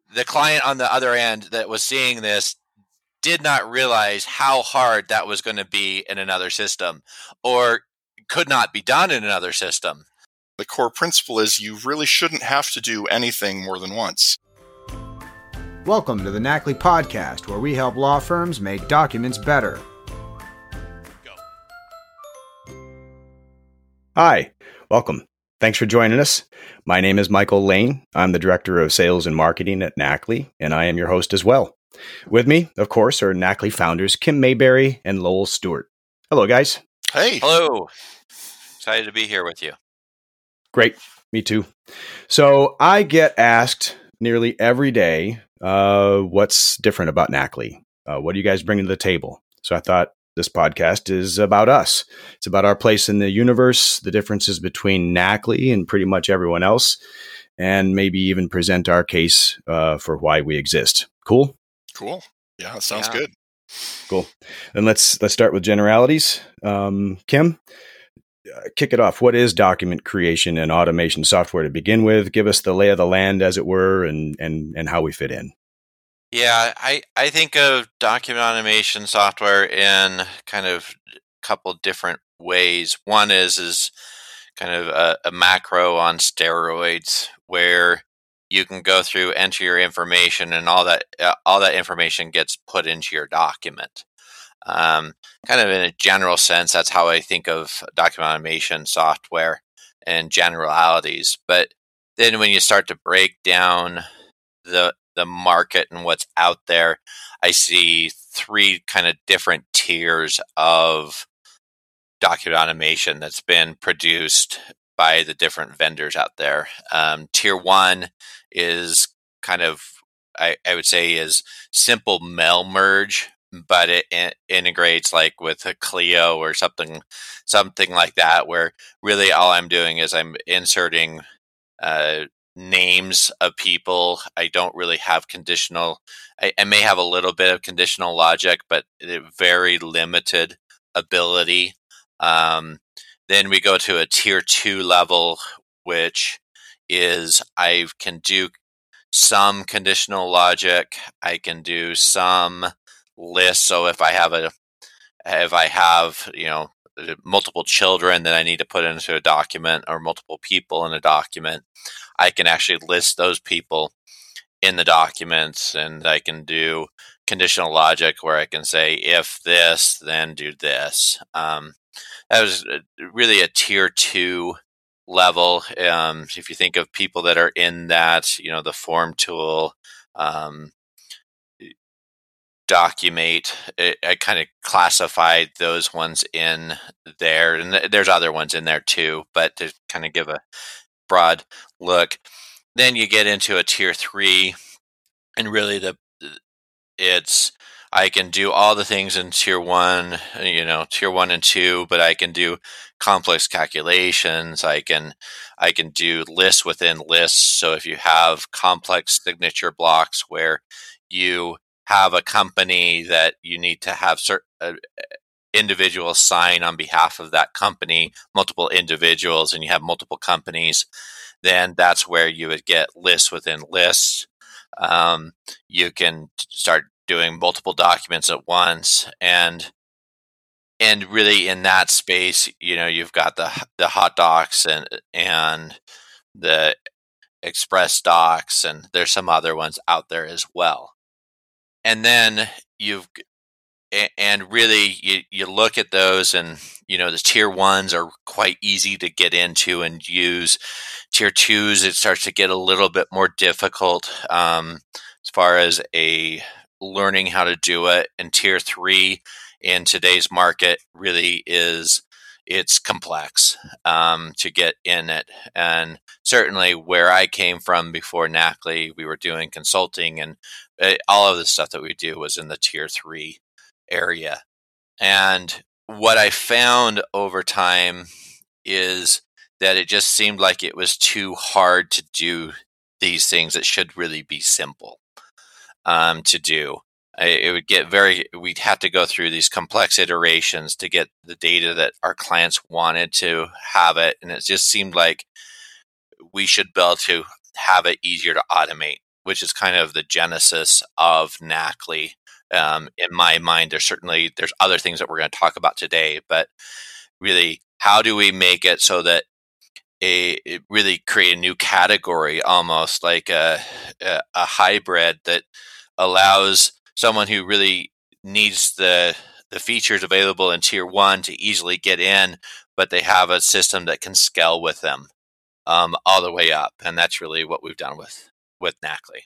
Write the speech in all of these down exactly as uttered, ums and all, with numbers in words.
the client on the other end that was seeing this did not realize how hard that was going to be in another system, or could not be done in another system. The core principle is you really shouldn't have to do anything more than once. Welcome to the N A C L I Podcast, where we help law firms make documents better. Go. Hi, welcome. Thanks for joining us. My name is Michael Lane. I'm the Director of Sales and Marketing at N A C L I, and I am your host as well. With me, of course, are N A C L I founders Kim Mayberry and Lowell Stewart. Hello, guys. Hey. Hello. Excited to be here with you. Great. Me too. So I get asked nearly every day, uh, what's different about N A C L I? Uh, what do you guys bring to the table? So I thought this podcast is about us. It's about our place in the universe, the differences between N A C L I and pretty much everyone else, and maybe even present our case uh, for why we exist. Cool? Cool. Yeah, that sounds Yeah. good. Cool. Then let's let's start with generalities. Um, Kim, uh, kick it off. What is document creation and automation software to begin with? Give us the lay of the land, as it were, and and and how we fit in. Yeah, I, I think of document automation software in kind of a couple different ways. One is is kind of a, a macro on steroids, where you can go through, enter your information, and all that uh, all that information gets put into your document. Um, kind of in a general sense, that's how I think of document automation software and generalities. But then when you start to break down the the market and what's out there, I see three kind of different tiers of document automation that's been produced by the different vendors out there. Um, tier one is kind of, I, I would say, is simple mail merge, but it, it integrates like with a Clio or something, something like that, where really all I'm doing is I'm inserting uh, names of people. I don't really have conditional. I, I may have a little bit of conditional logic, but very limited ability. Um, then we go to a tier two level, which is I can do some conditional logic. I can do some lists. So if I have a, if I have, you know, multiple children that I need to put into a document, or multiple people in a document, I can actually list those people in the documents, and I can do conditional logic where I can say, if this, then do this. Um, that was really a tier two level. Um, if you think of people that are in that, you know, the form tool, um, Documate, it, I kind of classified those ones in there, and th- there's other ones in there too, but to kind of give a broad look. Then you get into a tier three, and really the it's I can do all the things in tier one, you know, tier one and two, but I can do complex calculations. I can I can do lists within lists. So if you have complex signature blocks where you have a company that you need to have certain uh, individuals sign on behalf of that company, multiple individuals, and you have multiple companies, then that's where you would get lists within lists. Um, you can start doing multiple documents at once, and and really in that space, you know, you've got the the hot docs and and the express docs, and there's some other ones out there as well. And then you've and really you, you look at those, and you know the tier ones are quite easy to get into and use. Tier twos, it starts to get a little bit more difficult um, as far as a learning how to do it. And tier three in today's market really is it's complex um, to get in it. And certainly where I came from before N A C L I, we were doing consulting, and uh, all of the stuff that we do was in the tier three area. And what I found over time is that it just seemed like it was too hard to do these things that should really be simple um, to do. I, it would get very, we'd have to go through these complex iterations to get the data that our clients wanted to have it. And it just seemed like we should be able to have it easier to automate. which is kind of the genesis of Nacli. Um, in my mind, there's certainly there's other things that we're going to talk about today, but really, how do we make it so that a it really create a new category, almost like a, a a hybrid that allows someone who really needs the the features available in tier one to easily get in, but they have a system that can scale with them um, all the way up, and that's really what we've done with with Nacli.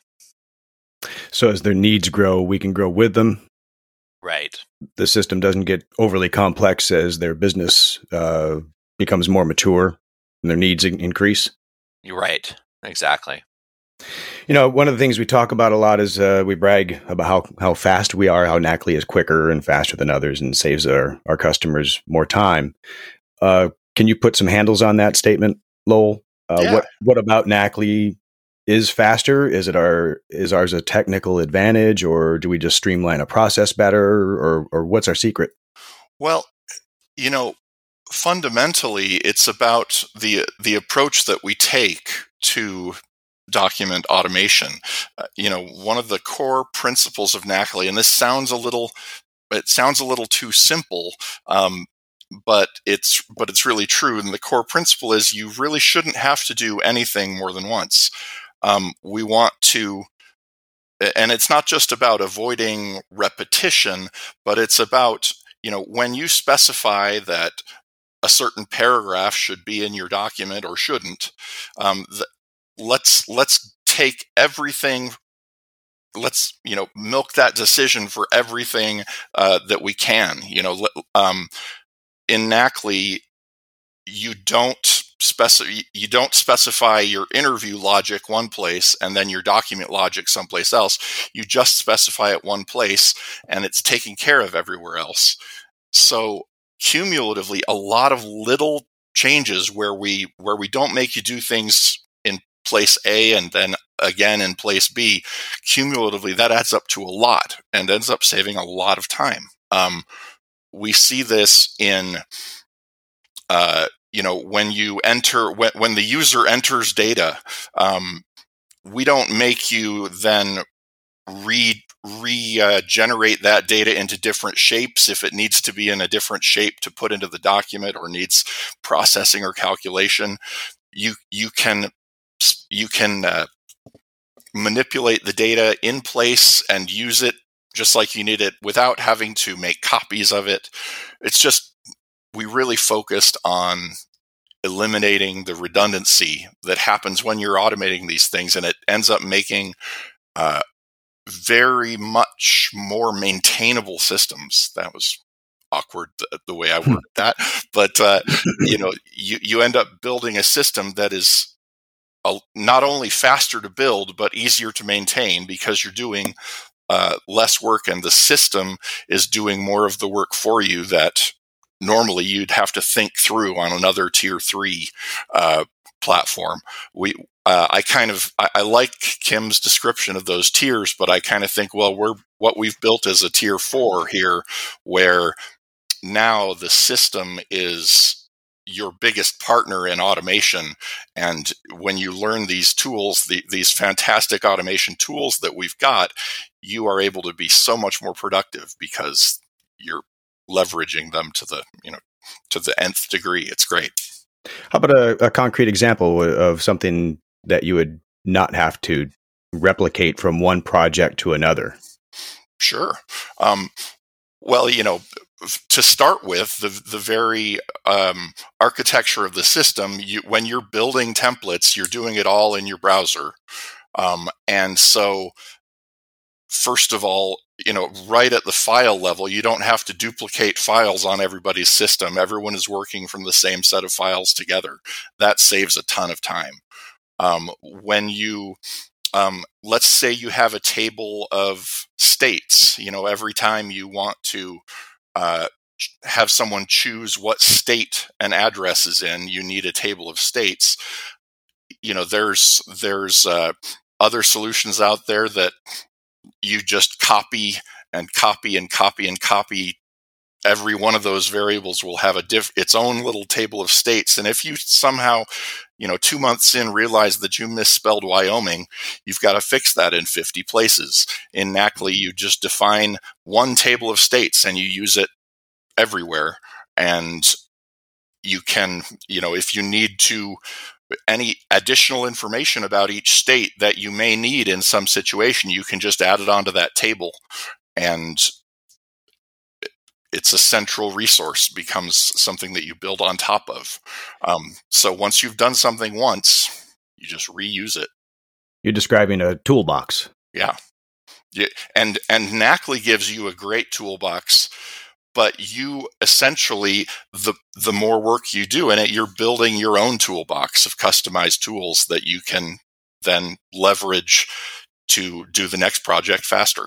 So as their needs grow, we can grow with them. Right. The system doesn't get overly complex as their business uh, becomes more mature and their needs in- increase. You're right. Exactly. You know, one of the things we talk about a lot is uh, we brag about how, how fast we are, how Nacli is quicker and faster than others and saves our, our customers more time. Uh, can you put some handles on that statement, Lowell? Uh, Yeah. What what about Nacli is faster? Is it our is ours a technical advantage, or do we just streamline a process better, or or what's our secret? Well, you know, fundamentally, it's about the the approach that we take to document automation. Uh, you know, one of the core principles of Nacli, and this sounds a little, it sounds a little too simple, um, but it's but it's really true. And the core principle is you really shouldn't have to do anything more than once. Um, we want to, and it's not just about avoiding repetition, but it's about, you know, when you specify that a certain paragraph should be in your document or shouldn't, um, th- let's let's take everything. Let's you know milk that decision for everything uh, that we can. You know, um, in Nacli, you don't specify you don't specify your interview logic one place and then your document logic someplace else. You just specify it one place, and it's taken care of everywhere else. So cumulatively, a lot of little changes where we where we don't make you do things in place A and then again in place B, cumulatively that adds up to a lot and ends up saving a lot of time. Um, we see this in uh, you know when you enter when, when the user enters data, um, we don't make you then re regenerate uh, that data into different shapes if it needs to be in a different shape to put into the document or needs processing or calculation. You you can you can uh, manipulate the data in place and use it just like you need it without having to make copies of it. It's just we really focused on eliminating the redundancy that happens when you're automating these things, and it ends up making uh, very much more maintainable systems. That was awkward the, the way I worded that, but uh, you know, you you end up building a system that is a, not only faster to build but easier to maintain because you're doing uh, less work, and the system is doing more of the work for you that normally you'd have to think through on another tier three uh, platform. We Uh, I kind of I, I like Kim's description of those tiers, but I kind of think, well, we're what we've built is a tier four here, where now the system is your biggest partner in automation. And when you learn these tools, the, these fantastic automation tools that we've got, you are able to be so much more productive because you're leveraging them to the you know to the nth degree. It's great. How about a, a concrete example of something that you would not have to replicate from one project to another? Sure. Um, well, you know, to start with, the the very um, architecture of the system, you, when you're building templates, you're doing it all in your browser. Um, and so, first of all, you know, right at the file level, you don't have to duplicate files on everybody's system. Everyone is working from the same set of files together. That saves a ton of time. Um, when you, um, let's say you have a table of states, you know, every time you want to uh, have someone choose what state an address is in, you need a table of states. You know, there's there's uh, other solutions out there that you just copy and copy and copy and copy every one of those variables will have a diff- its own little table of states. And if you somehow, you know, two months in realize that you misspelled Wyoming, you've got to fix that in fifty places. In Nacli, you just define one table of states and you use it everywhere. And you can, you know, if you need to, any additional information about each state that you may need in some situation, you can just add it onto that table, and it's a central resource, becomes something that you build on top of. Um, so once you've done something once, you just reuse it. You're describing a toolbox. Yeah. yeah. And, and Nacli gives you a great toolbox, but you essentially, the, the more work you do in it, you're building your own toolbox of customized tools that you can then leverage to do the next project faster.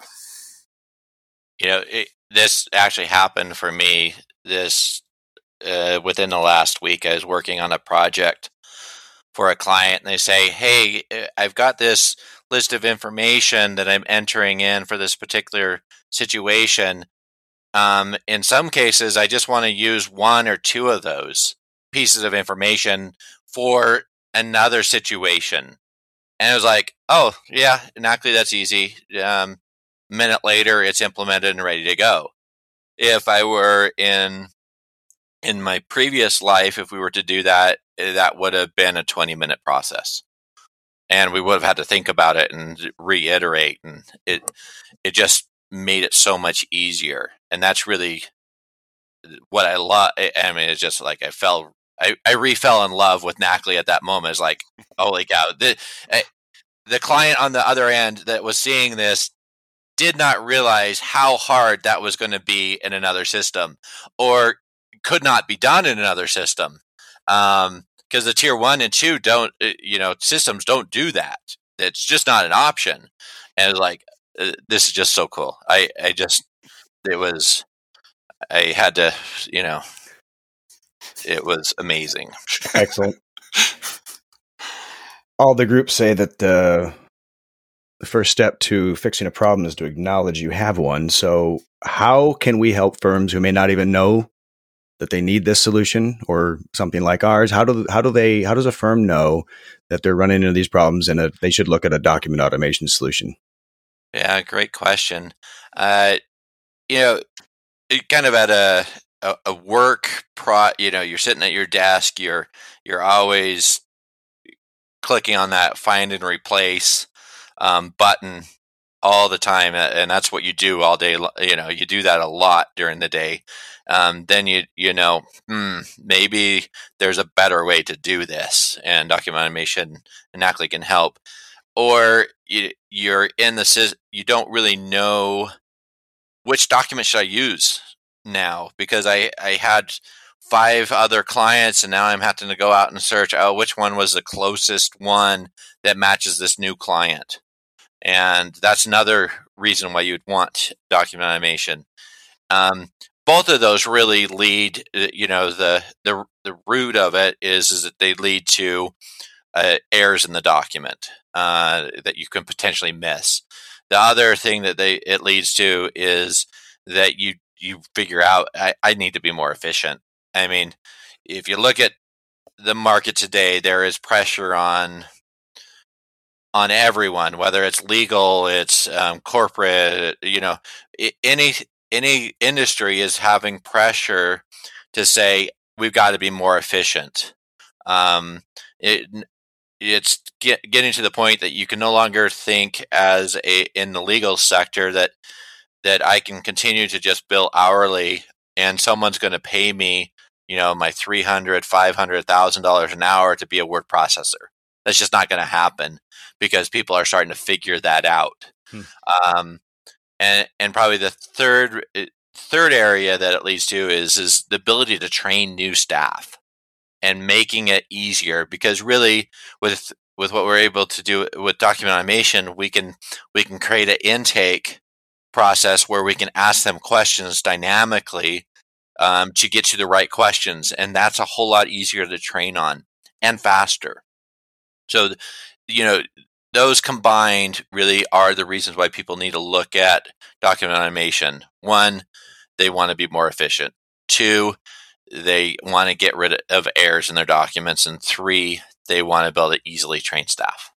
You know, it, this actually happened for me this uh, within the last week. I was working on a project for a client, and they say, hey, I've got this list of information that I'm entering in for this particular situation. Um, in some cases, I just want to use one or two of those pieces of information for another situation. And it was like, oh, yeah, Nacli, that's easy. Um, a minute later, it's implemented and ready to go. If I were in in my previous life, if we were to do that, that would have been a twenty-minute process. And we would have had to think about it and reiterate. And it it just made it so much easier. And that's really what I love. I mean, it's just like I fell, I, I re-fell in love with Nacli at that moment. It's like, holy cow. The, the client on the other end that was seeing this did not realize how hard that was going to be in another system, or could not be done in another system. Um, because the tier one and two don't, you know, systems don't do that. It's just not an option. And it's like, uh, this is just so cool. I, I just, it was, I had to, you know, it was amazing. Excellent. All the groups say that uh, the first step to fixing a problem is to acknowledge you have one. So how can we help firms who may not even know that they need this solution or something like ours? How do how do they how does a firm know that they're running into these problems and that they should look at a document automation solution? Yeah, great question. Uh, you know, it kind of at a, a a work pro, you know, you're sitting at your desk, you're you're always clicking on that find and replace um, button all the time, and that's what you do all day. You know, you do that a lot during the day. Um, then you you know, hmm, maybe there's a better way to do this, and document automation and Nacli can help. Or you, you're in the you don't really know which document should I use now, because I I had five other clients, and now I'm having to go out and search, oh, which one was the closest one that matches this new client. And that's another reason why you'd want document automation. Um, both of those really lead, you know, the the the root of it is, is that they lead to uh, errors in the document uh, that you can potentially miss. The other thing that they it leads to is that you you figure out, I, I need to be more efficient. I mean, if you look at the market today, there is pressure on on everyone, whether it's legal, it's um, corporate, you know, any any industry is having pressure to say we've got to be more efficient. Um, it it's get, getting to the point that you can no longer think as a in the legal sector that that I can continue to just bill hourly and someone's going to pay me, you know, my three hundred, five hundred thousand dollars an hour to be a word processor. That's just not going to happen, because people are starting to figure that out. Hmm. Um, and and probably the third third area that it leads to is is the ability to train new staff and making it easier, because really with with what we're able to do with document automation, we can we can create an intake process where we can ask them questions dynamically um, to get to the right questions, and that's a whole lot easier to train on and faster. So, you know, those combined really are the reasons why people need to look at document automation. One, they want to be more efficient. Two, they want to get rid of errors in their documents. And three, they want to be able to easily train staff.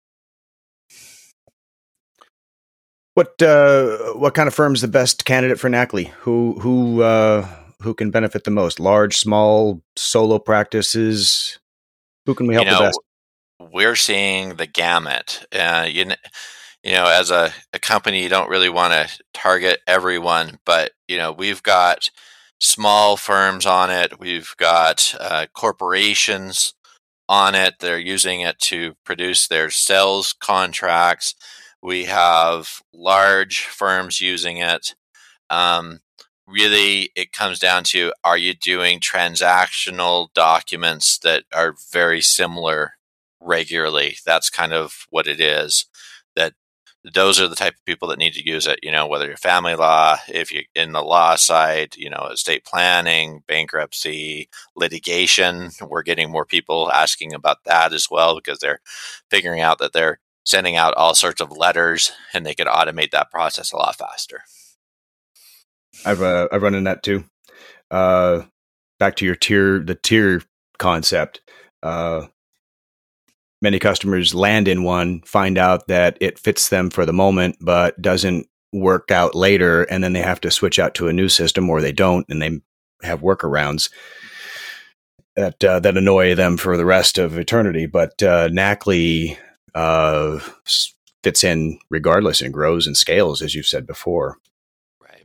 What uh, what kind of firm is the best candidate for N A C L I? Who who uh, who can benefit the most? Large, small, solo practices? Who can we help you know, the best? We're seeing the gamut. Uh, you know, you know, as a, a company, you don't really want to target everyone, but you know, we've got small firms on it. We've got uh, corporations on it. They're using it to produce their sales contracts. We have large firms using it. Um, really, it comes down to, are you doing transactional documents that are very similar regularly? That's kind of what it is. That those are the type of people that need to use it. You know, whether you're family law, if you're in the law side, you know, estate planning, bankruptcy, litigation. We're getting more people asking about that as well, because they're figuring out that they're sending out all sorts of letters, and they could automate that process a lot faster. I've uh, I've run in that too. Uh, back to your tier, the tier concept. Uh, many customers land in one, find out that it fits them for the moment, but doesn't work out later, and then they have to switch out to a new system, or they don't, and they have workarounds that uh, that annoy them for the rest of eternity. But uh, N A C L I uh, fits in regardless and grows and scales, as you've said before. Right.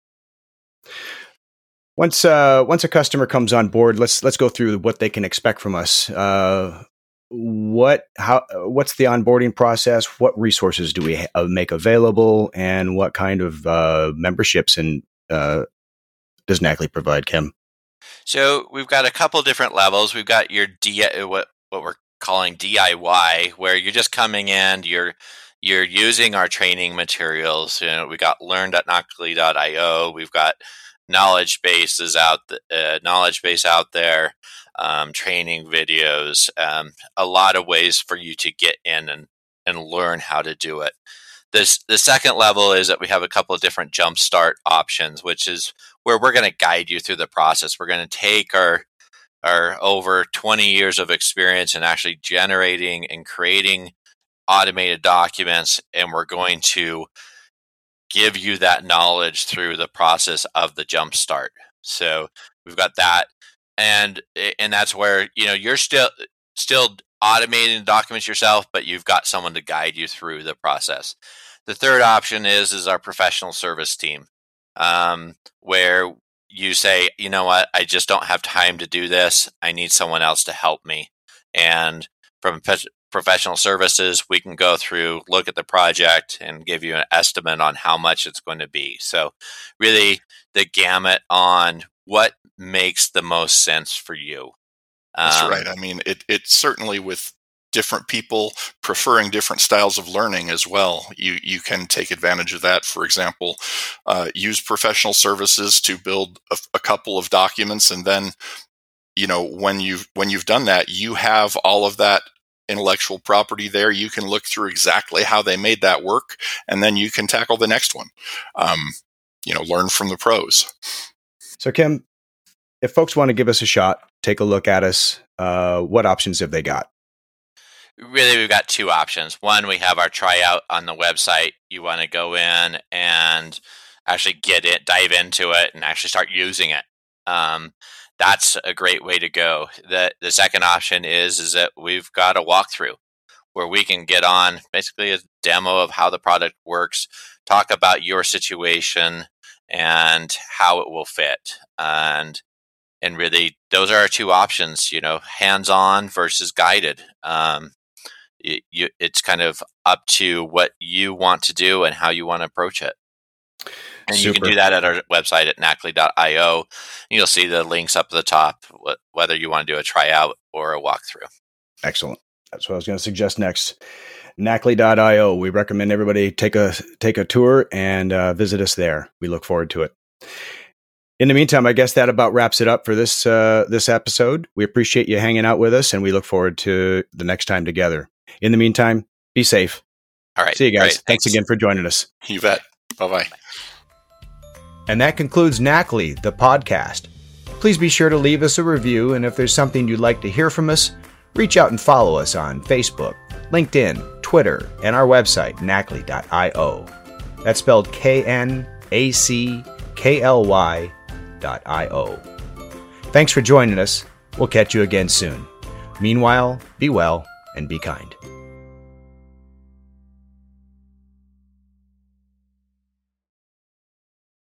Once uh, once a customer comes on board, let's let's go through what they can expect from us. Uh, what how what's the onboarding process? What resources do we ha- make available, and what kind of uh, memberships and uh, does N A C L I provide, Kim? So we've got a couple different levels. We've got your D what what we're calling D I Y, where you're just coming in, you're you're using our training materials. You know, we got learn dot nacli dot io. We've got knowledge bases out, uh, knowledge base out there, um, training videos, um, a lot of ways for you to get in and, and learn how to do it. This the second level is that we have a couple of different jumpstart options, which is where we're going to guide you through the process. We're going to take our our over twenty years of experience in actually generating and creating automated documents, and we're going to give you that knowledge through the process of the jumpstart. So we've got that, and and that's where, you know, you're still still automating documents yourself, but you've got someone to guide you through the process. The third option is is our professional service team, um, where you say, you know what, I just don't have time to do this. I need someone else to help me. And from professional services, we can go through, look at the project, and give you an estimate on how much it's going to be. So really the gamut on what makes the most sense for you. That's um, right. I mean, it, it certainly, with different people preferring different styles of learning as well, you you can take advantage of that. For example, uh, use professional services to build a, a couple of documents, and then, you know, when you've when you've done that, you have all of that intellectual property there. You can look through exactly how they made that work, and then you can tackle the next one. Um, you know, learn from the pros. So, Kim, if folks want to give us a shot, take a look at us, uh, what options have they got? Really, we've got two options. One, we have our tryout on the website. You want to go in and actually get it, dive into it, and actually start using it. Um, that's a great way to go. The the second option is is that we've got a walkthrough where we can get on basically a demo of how the product works, talk about your situation and how it will fit. And and really, those are our two options, you know, hands-on versus guided. Um, it, you, it's kind of up to what you want to do and how you want to approach it. And Super. You can do that at our website at nacli dot io. You'll see the links up at the top, wh- whether you want to do a tryout or a walkthrough. Excellent. That's what I was going to suggest next. nacli dot io. We recommend everybody take a take a tour and uh, visit us there. We look forward to it. In the meantime, I guess that about wraps it up for this uh, this episode. We appreciate you hanging out with us, and we look forward to the next time together. In the meantime, be safe. All right. See you guys. Great. Thanks. Thanks again for joining us. You bet. Bye-bye. And that concludes Knackly, the podcast. Please be sure to leave us a review, and if there's something you'd like to hear from us, reach out and follow us on Facebook, LinkedIn, Twitter, and our website, knackly dot io. That's spelled K N A C K L Y dot I O. Thanks for joining us. We'll catch you again soon. Meanwhile, be well and be kind.